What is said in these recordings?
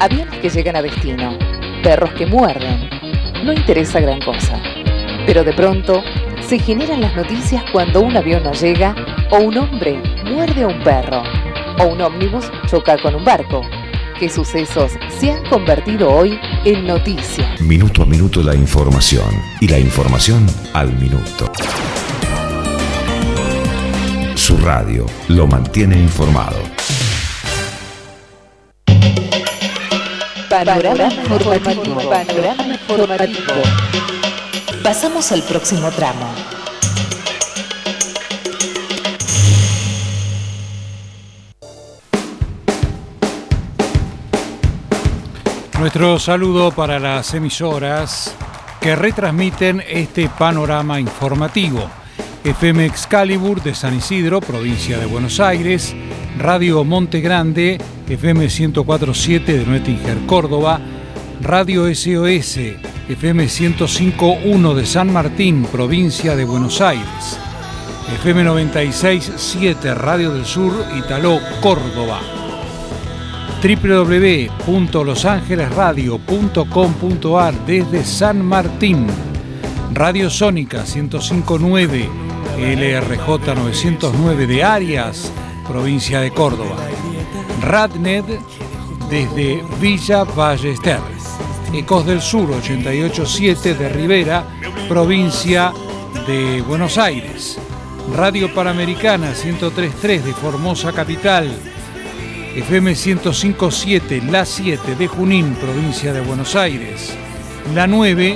aviones que llegan a destino, perros que muerden. No interesa gran cosa. Pero de pronto se generan las noticias cuando un avión no llega, o un hombre muerde a un perro, o un ómnibus choca con un barco. ¿Qué sucesos se han convertido hoy en noticia? Minuto a minuto la información, y la información al minuto. Su radio lo mantiene informado. Panorama informativo. Panorama informativo. Pasamos al próximo tramo. Nuestro saludo para las emisoras que retransmiten este panorama informativo. FM Excalibur de San Isidro, provincia de Buenos Aires, Radio Monte Grande, FM 104.7 de Nuettinger, Córdoba, Radio SOS, FM 105.1 de San Martín, provincia de Buenos Aires, FM 96.7 Radio del Sur, Italó, Córdoba, www.losangelesradio.com.ar desde San Martín, Radio Sónica 105.9, LRJ 909 de Arias, provincia de Córdoba, Radnet desde Villa Ballester, Ecos del Sur 88.7 de Rivera, provincia de Buenos Aires, Radio Panamericana 103.3 de Formosa capital, FM 105.7 La 7 de Junín, provincia de Buenos Aires, La 9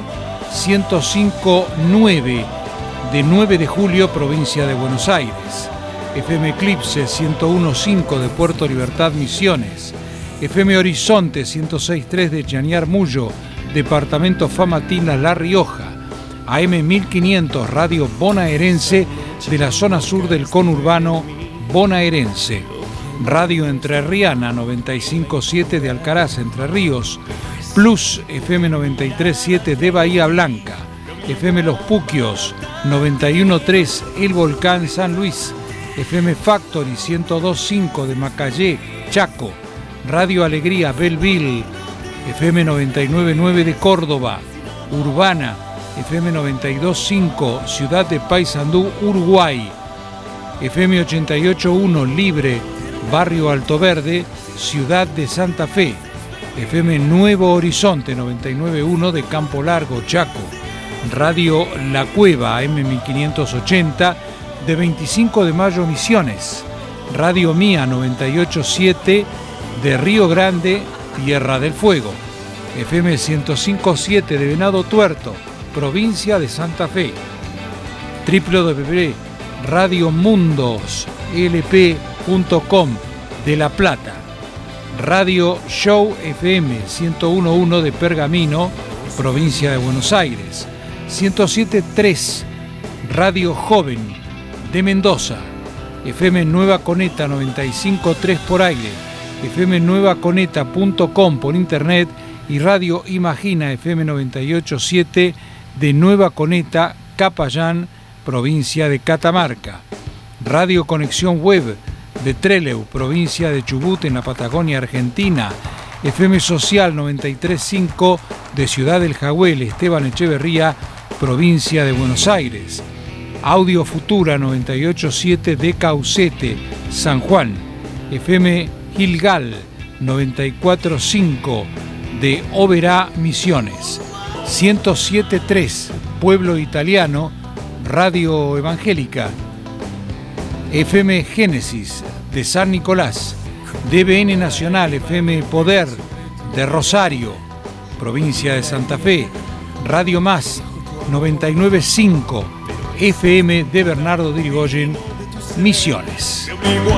105.9 de 9 de Julio, provincia de Buenos Aires, FM Eclipse 101.5 de Puerto Libertad, Misiones, FM Horizonte 106.3 de Chañar Mullo, departamento Famatina, La Rioja, AM 1500 Radio Bonaerense de la zona sur del conurbano bonaerense, Radio Entrerriana 95.7 de Alcaraz, Entre Ríos, Plus FM 93.7 de Bahía Blanca, FM Los Puquios 91.3 El Volcán San Luis, FM Factory 102.5 de Macayé, Chaco, Radio Alegría Belleville, FM 99.9 de Córdoba, Urbana, FM 92.5 Ciudad de Paysandú, Uruguay, FM 88.1 Libre, Barrio Alto Verde, Ciudad de Santa Fe, FM Nuevo Horizonte 99.1 de Campo Largo, Chaco, Radio La Cueva AM 1580 de 25 de Mayo, Misiones, Radio Mía 98.7 de Río Grande, Tierra del Fuego, FM 105.7 de Venado Tuerto, provincia de Santa Fe, www.radiomundosLP.com de La Plata, Radio Show FM 101.1 de Pergamino, provincia de Buenos Aires, 107.3 Radio Joven de Mendoza, FM Nueva Coneta 95.3 por aire, FM nuevaconeta.com por internet y Radio Imagina FM 98.7 de Nueva Coneta, Capayán, provincia de Catamarca, Radio Conexión Web de Trelew, provincia de Chubut en la Patagonia Argentina, FM Social 93.5 de Ciudad del Jagüel, Esteban Echeverría, provincia de Buenos Aires, Audio Futura 98.7 de Caucete, San Juan, FM Gilgal 94.5 de Oberá, Misiones, 107.3 Pueblo Italiano, Radio Evangélica, FM Génesis de San Nicolás, DBN Nacional, FM Poder de Rosario, provincia de Santa Fe, Radio Más 99.5 FM de Bernardo de Irigoyen, Misiones.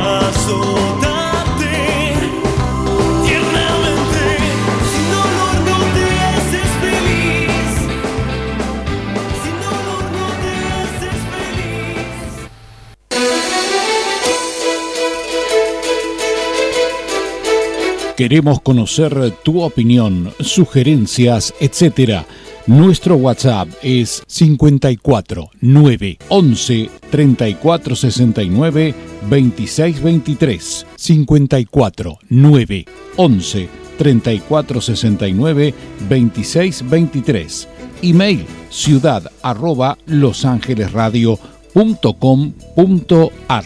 Queremos conocer tu opinión, sugerencias, etc. Nuestro WhatsApp es 54 9 11 34 69 26 23. 54 9 11 3469-2623. Email ciudad@losangelesradio.com.ar.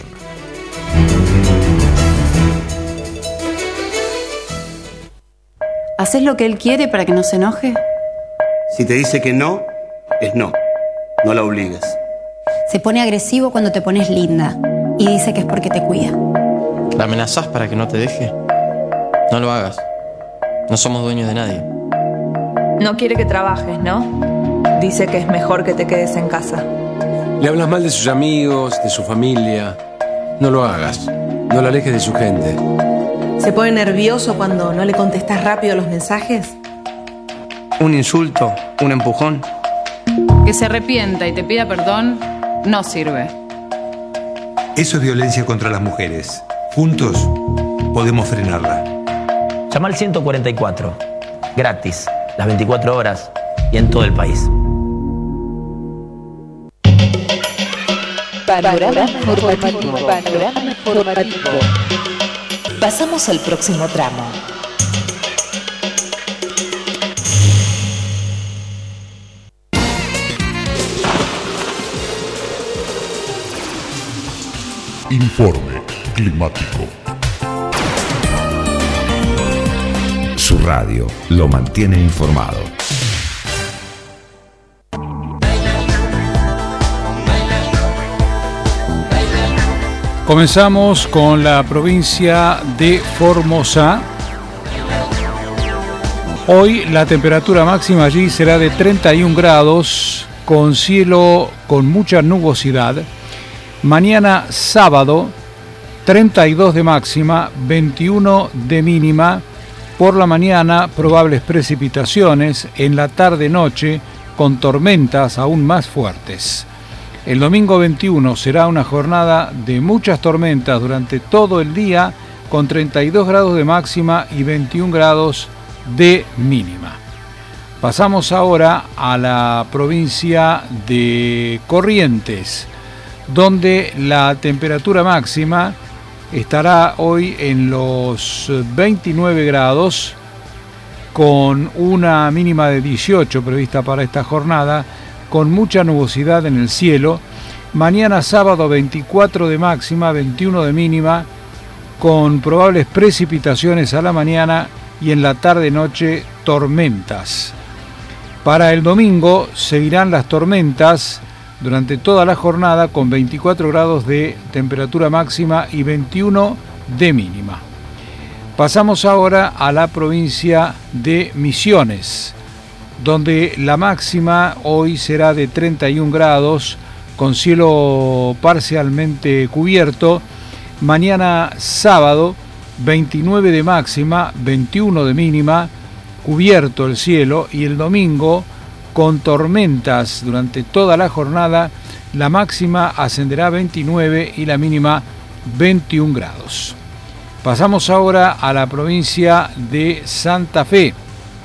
¿Haces lo que él quiere para que no se enoje? Si te dice que no, es no. No la obligues. Se pone agresivo cuando te pones linda y dice que es porque te cuida. ¿La amenazás para que no te deje? No lo hagas. No somos dueños de nadie. No quiere que trabajes, ¿no? Dice que es mejor que te quedes en casa. Le hablas mal de sus amigos, de su familia. No lo hagas. No la alejes de su gente. ¿Se pone nervioso cuando no le contestas rápido los mensajes? Un insulto, un empujón. Que se arrepienta y te pida perdón no sirve. Eso es violencia contra las mujeres. Juntos podemos frenarla. Llama al 144, gratis, las 24 horas y en todo el país. Panorama informativo. Panorama informativo. Pasamos al próximo tramo. Informe climático. Su radio lo mantiene informado. Comenzamos con la provincia de Formosa. Hoy la temperatura máxima allí será de 31 grados, con cielo con mucha nubosidad. Mañana sábado, 32 de máxima, 21 de mínima. Por la mañana, probables precipitaciones. En la tarde-noche, con tormentas aún más fuertes. El domingo 21 será una jornada de muchas tormentas durante todo el día, con 32 grados de máxima y 21 grados de mínima. Pasamos ahora a la provincia de Corrientes, donde la temperatura máxima estará hoy en los 29 grados, con una mínima de 18 prevista para esta jornada, con mucha nubosidad en el cielo. Mañana sábado 24 de máxima, 21 de mínima, con probables precipitaciones a la mañana y en la tarde-noche tormentas. Para el domingo seguirán las tormentas durante toda la jornada, con 24 grados de temperatura máxima y 21 de mínima. Pasamos ahora a la provincia de Misiones, donde la máxima hoy será de 31 grados, con cielo parcialmente cubierto. Mañana sábado, 29 de máxima, 21 de mínima, cubierto el cielo. Y el domingo, con tormentas durante toda la jornada, la máxima ascenderá a 29 y la mínima 21 grados. Pasamos ahora a la provincia de Santa Fe.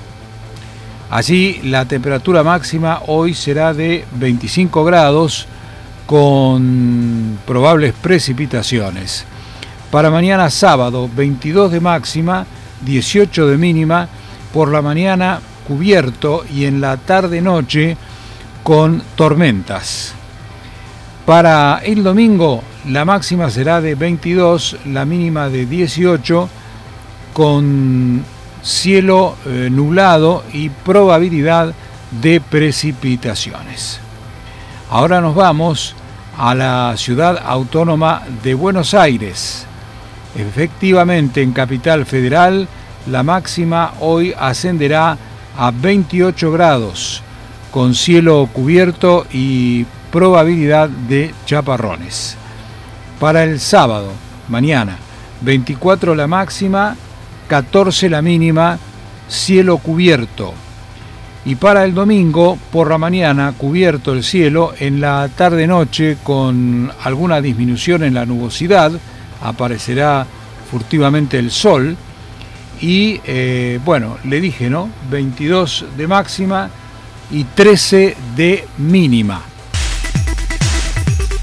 Allí la temperatura máxima hoy será de 25 grados, con probables precipitaciones. Para mañana sábado, 22 de máxima, 18 de mínima. Por la mañana cubierto y en la tarde-noche con tormentas. Para el domingo la máxima será de 22, la mínima de 18, con cielo nublado y probabilidad de precipitaciones. Ahora nos vamos a la ciudad autónoma de Buenos Aires. Efectivamente, en Capital Federal, la máxima hoy ascenderá a 28 grados, con cielo cubierto y probabilidad de chaparrones. Para el sábado, mañana, 24 la máxima, 14 la mínima, cielo cubierto. Y para el domingo, por la mañana, cubierto el cielo. En la tarde-noche, con alguna disminución en la nubosidad, aparecerá furtivamente el sol. Y bueno, le dije, ¿no? 22 de máxima y 13 de mínima.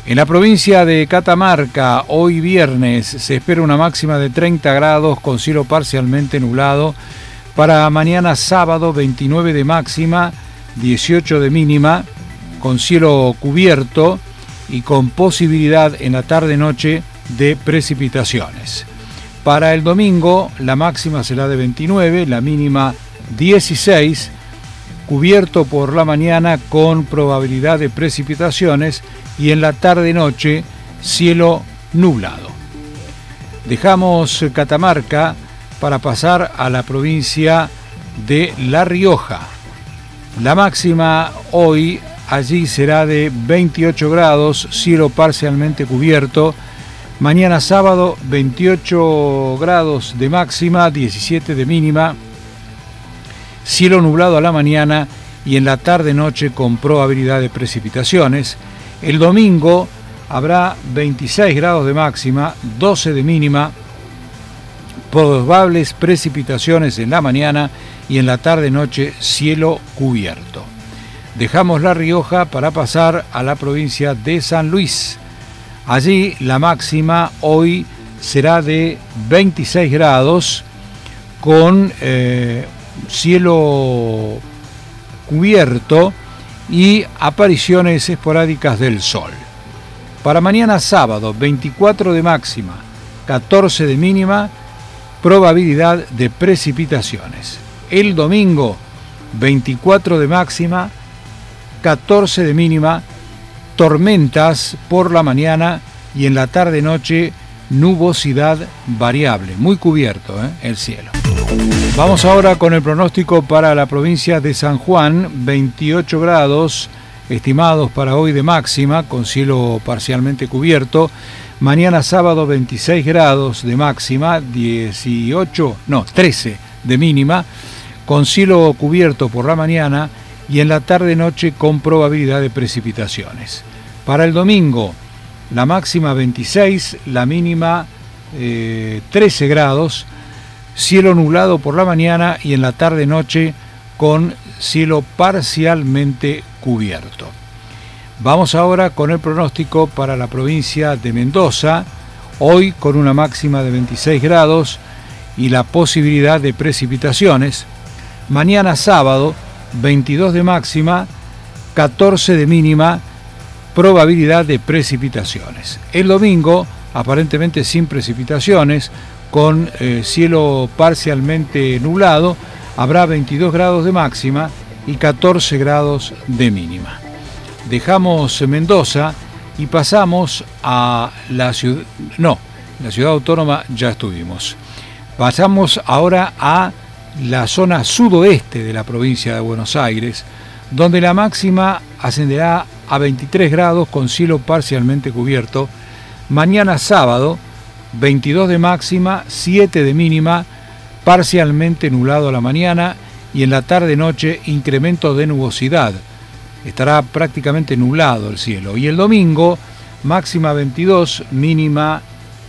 En la provincia de Catamarca, hoy viernes, se espera una máxima de 30 grados con cielo parcialmente nublado. Para mañana sábado, 29 de máxima, 18 de mínima, con cielo cubierto y con posibilidad en la tarde-noche de precipitaciones. Para el domingo, la máxima será de 29, la mínima 16, cubierto por la mañana con probabilidad de precipitaciones y en la tarde-noche cielo nublado. Dejamos Catamarca para pasar a la provincia de La Rioja. La máxima hoy allí será de 28 grados, cielo parcialmente cubierto. Mañana sábado 28 grados de máxima, 17 de mínima, cielo nublado a la mañana y en la tarde-noche con probabilidad de precipitaciones. El domingo habrá 26 grados de máxima, 12 de mínima, probables precipitaciones en la mañana y en la tarde-noche cielo cubierto. Dejamos La Rioja para pasar a la provincia de San Luis. Allí la máxima hoy será de 26 grados con cielo cubierto y apariciones esporádicas del sol. Para mañana sábado, 24 de máxima, 14 de mínima, probabilidad de precipitaciones. El domingo, 24 de máxima, 14 de mínima, tormentas por la mañana y en la tarde-noche nubosidad variable, muy cubierto el cielo. Vamos ahora con el pronóstico para la provincia de San Juan, 28 grados estimados para hoy de máxima, con cielo parcialmente cubierto. Mañana sábado 26 grados de máxima, 13 de mínima, con cielo cubierto por la mañana y en la tarde-noche con probabilidad de precipitaciones. Para el domingo, la máxima 26, la mínima 13 grados, cielo nublado por la mañana y en la tarde-noche con cielo parcialmente cubierto. Vamos ahora con el pronóstico para la provincia de Mendoza, hoy con una máxima de 26 grados y la posibilidad de precipitaciones. Mañana sábado, 22 de máxima, 14 de mínima, probabilidad de precipitaciones. El domingo, aparentemente sin precipitaciones, con cielo parcialmente nublado, habrá 22 grados de máxima y 14 grados de mínima. Dejamos Mendoza y pasamos a la ciudad, la ciudad autónoma ya estuvimos. Pasamos ahora a la zona sudoeste de la provincia de Buenos Aires, donde la máxima ascenderá a 23 grados con cielo parcialmente cubierto. Mañana sábado, 22 de máxima, 7 de mínima, parcialmente nublado a la mañana y en la tarde-noche incremento de nubosidad. Estará prácticamente nublado el cielo. Y el domingo, máxima 22, mínima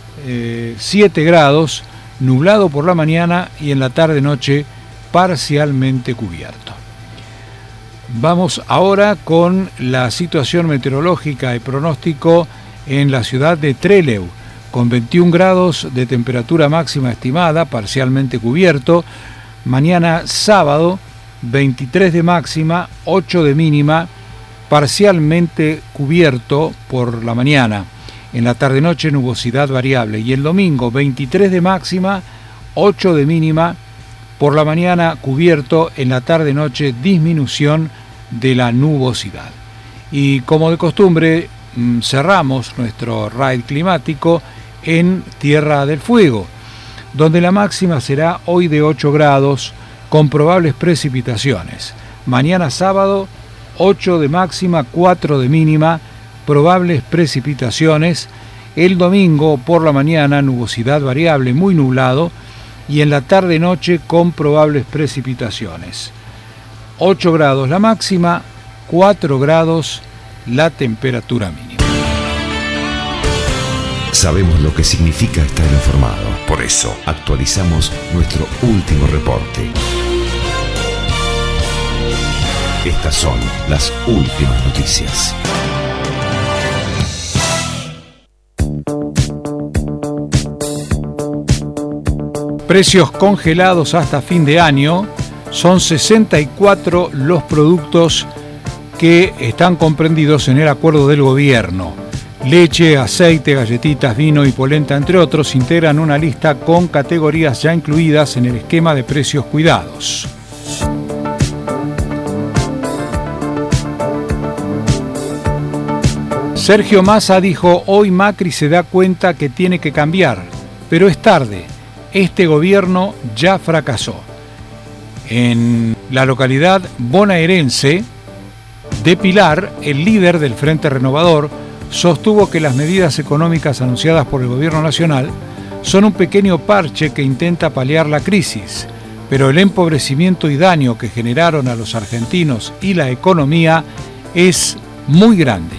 7 grados, nublado por la mañana y en la tarde-noche parcialmente cubierto. Vamos ahora con la situación meteorológica y pronóstico en la ciudad de Trelew, con 21 grados de temperatura máxima estimada, parcialmente cubierto. Mañana sábado, 23 de máxima, 8 de mínima, parcialmente cubierto por la mañana. En la tarde-noche nubosidad variable. Y el domingo, 23 de máxima, 8 de mínima, por la mañana cubierto, en la tarde-noche disminución de la nubosidad. Y como de costumbre, cerramos nuestro raid climático en Tierra del Fuego, donde la máxima será hoy de 8 grados con probables precipitaciones. Mañana sábado, 8 de máxima, 4 de mínima, probables precipitaciones. El domingo por la mañana nubosidad variable, muy nublado, y en la tarde-noche con probables precipitaciones. 8 grados la máxima, 4 grados la temperatura mínima. Sabemos lo que significa estar informado. Por eso actualizamos nuestro último reporte. Estas son las últimas noticias. Precios congelados hasta fin de año. Son 64 los productos que están comprendidos en el acuerdo del gobierno. Leche, aceite, galletitas, vino y polenta, entre otros, integran una lista con categorías ya incluidas en el esquema de precios cuidados. Sergio Massa dijo: hoy Macri se da cuenta que tiene que cambiar, pero es tarde. Este gobierno ya fracasó. En la localidad bonaerense de Pilar, el líder del Frente Renovador sostuvo que las medidas económicas anunciadas por el gobierno nacional son un pequeño parche que intenta paliar la crisis, pero el empobrecimiento y daño que generaron a los argentinos y la economía es muy grande.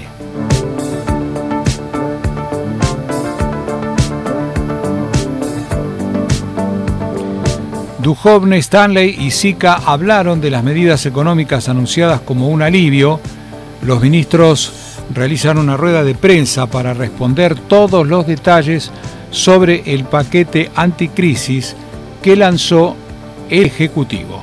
Duhovne, Stanley y Sica hablaron de las medidas económicas anunciadas como un alivio. Los ministros realizan una rueda de prensa para responder todos los detalles sobre el paquete anticrisis que lanzó el Ejecutivo.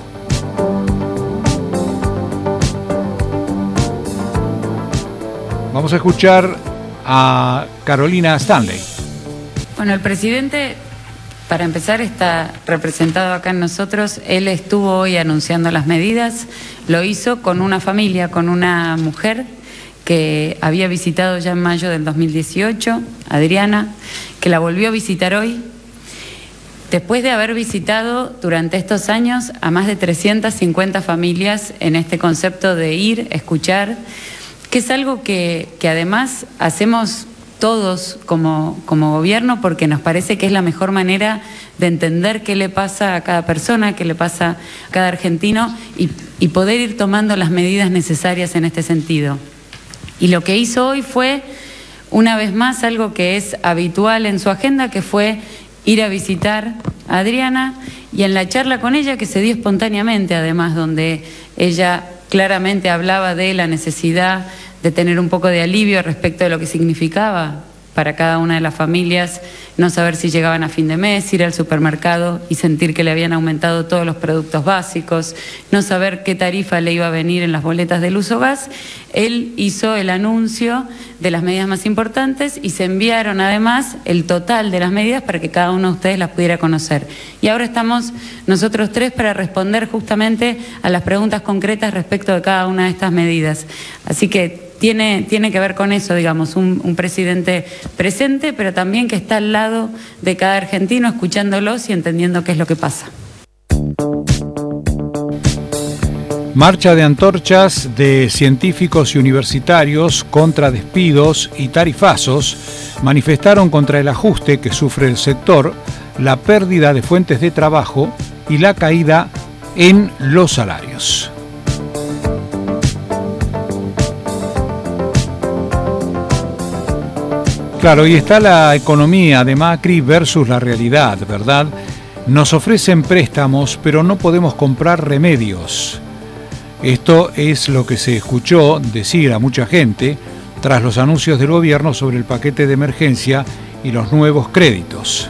Vamos a escuchar a Carolina Stanley. Bueno, el presidente, para empezar, está representado acá en nosotros. Él estuvo hoy anunciando las medidas. Lo hizo con una familia, con una mujer que había visitado ya en mayo del 2018, Adriana, que la volvió a visitar hoy, después de haber visitado durante estos años a más de 350 familias en este concepto de ir, escuchar, que es algo que además hacemos todos como gobierno, porque nos parece que es la mejor manera de entender qué le pasa a cada persona, qué le pasa a cada argentino y poder ir tomando las medidas necesarias en este sentido. Y lo que hizo hoy fue, una vez más, algo que es habitual en su agenda, que fue ir a visitar a Adriana, y en la charla con ella, que se dio espontáneamente además, donde ella claramente hablaba de la necesidad de tener un poco de alivio respecto de lo que significaba para cada una de las familias no saber si llegaban a fin de mes, ir al supermercado y sentir que le habían aumentado todos los productos básicos, no saber qué tarifa le iba a venir en las boletas del uso gas. Él hizo el anuncio de las medidas más importantes y se enviaron además el total de las medidas para que cada uno de ustedes las pudiera conocer. Y ahora estamos nosotros tres para responder justamente a las preguntas concretas respecto de cada una de estas medidas. Así que tiene que ver con eso, digamos, un presidente presente, pero también que está al lado de cada argentino, escuchándolos y entendiendo qué es lo que pasa. Marcha de antorchas de científicos y universitarios contra despidos y tarifazos manifestaron contra el ajuste que sufre el sector, la pérdida de fuentes de trabajo y la caída en los salarios. Claro, y está la economía de Macri versus la realidad, ¿verdad? Nos ofrecen préstamos, pero no podemos comprar remedios. Esto es lo que se escuchó decir a mucha gente tras los anuncios del gobierno sobre el paquete de emergencia y los nuevos créditos.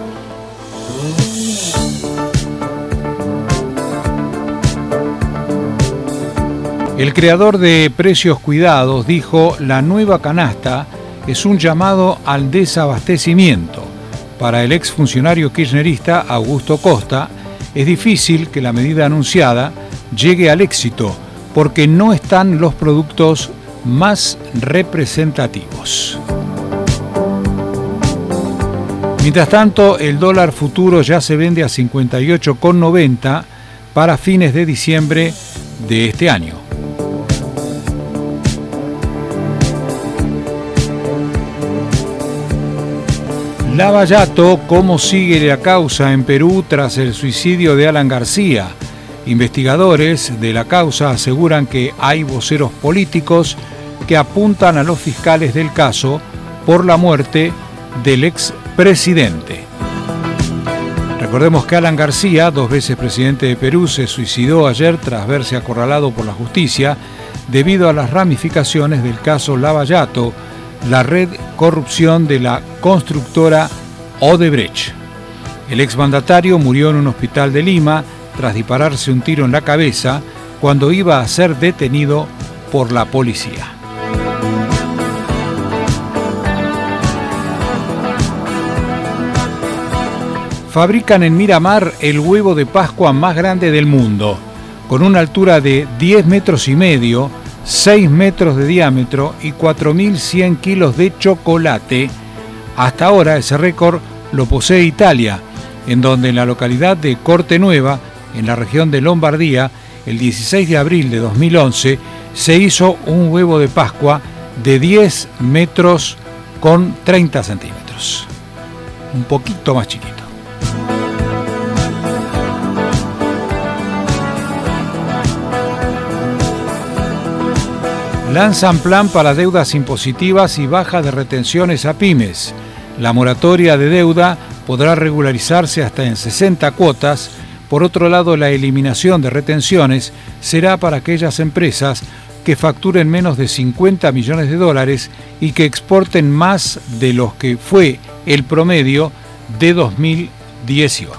El creador de Precios Cuidados dijo: la nueva canasta es un llamado al desabastecimiento. Para el exfuncionario kirchnerista Augusto Costa, es difícil que la medida anunciada llegue al éxito porque no están los productos más representativos. Mientras tanto, el dólar futuro ya se vende a 58,90 para fines de diciembre de este año. Lavallato, ¿cómo sigue la causa en Perú tras el suicidio de Alan García? Investigadores de la causa aseguran que hay voceros políticos que apuntan a los fiscales del caso por la muerte del expresidente. Recordemos que Alan García, 2 veces presidente de Perú, se suicidó ayer tras verse acorralado por la justicia debido a las ramificaciones del caso Lavallato, la red corrupción de la constructora Odebrecht. El exmandatario murió en un hospital de Lima tras dispararse un tiro en la cabeza cuando iba a ser detenido por la policía. Fabrican en Miramar el huevo de Pascua más grande del mundo, con una altura de 10 metros y medio, 6 metros de diámetro y 4.100 kilos de chocolate. Hasta ahora ese récord lo posee Italia, en donde en la localidad de Cortenueva, en la región de Lombardía, el 16 de abril de 2011, se hizo un huevo de Pascua de 10 metros con 30 centímetros. Un poquito más chiquito. Lanzan plan para deudas impositivas y baja de retenciones a pymes. La moratoria de deuda podrá regularizarse hasta en 60 cuotas. Por otro lado, la eliminación de retenciones será para aquellas empresas que facturen menos de 50 millones de dólares y que exporten más de los que fue el promedio de 2018.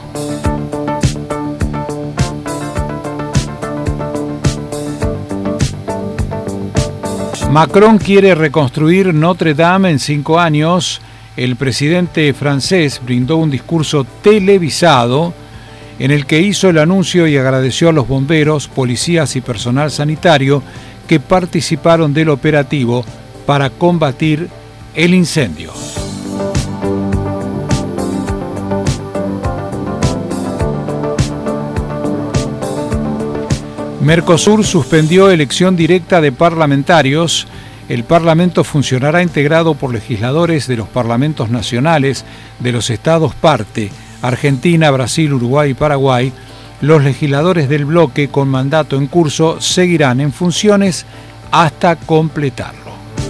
Macron quiere reconstruir Notre Dame en 5 años. El presidente francés brindó un discurso televisado en el que hizo el anuncio y agradeció a los bomberos, policías y personal sanitario que participaron del operativo para combatir el incendio. Mercosur suspendió elección directa de parlamentarios. El Parlamento funcionará integrado por legisladores de los parlamentos nacionales de los estados parte, Argentina, Brasil, Uruguay y Paraguay. Los legisladores del bloque con mandato en curso seguirán en funciones hasta completarlo.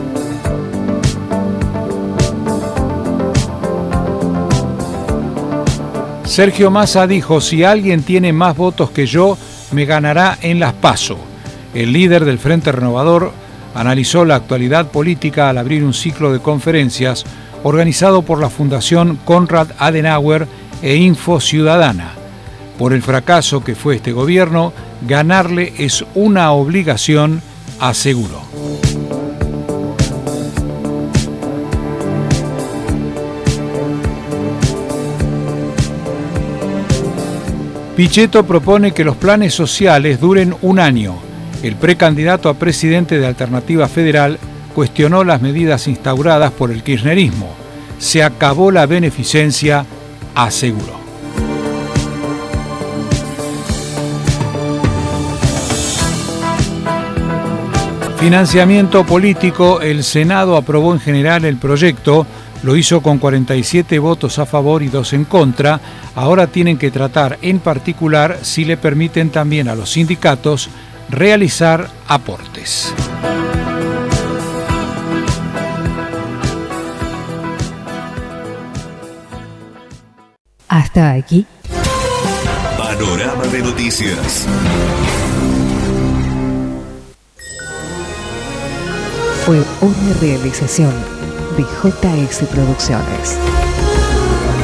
Sergio Massa dijo: si alguien tiene más votos que yo, me ganará en las PASO. El líder del Frente Renovador analizó la actualidad política al abrir un ciclo de conferencias organizado por la Fundación Konrad Adenauer e Info Ciudadana. Por el fracaso que fue este gobierno, ganarle es una obligación, aseguró. Pichetto propone que los planes sociales duren un año. El precandidato a presidente de Alternativa Federal cuestionó las medidas instauradas por el kirchnerismo. Se acabó la beneficencia, aseguró. Financiamiento político. El Senado aprobó en general el proyecto. Lo hizo con 47 votos a favor y 2 en contra. Ahora tienen que tratar en particular si le permiten también a los sindicatos realizar aportes. Hasta aquí. Panorama de noticias. Fue una realización de JS Producciones.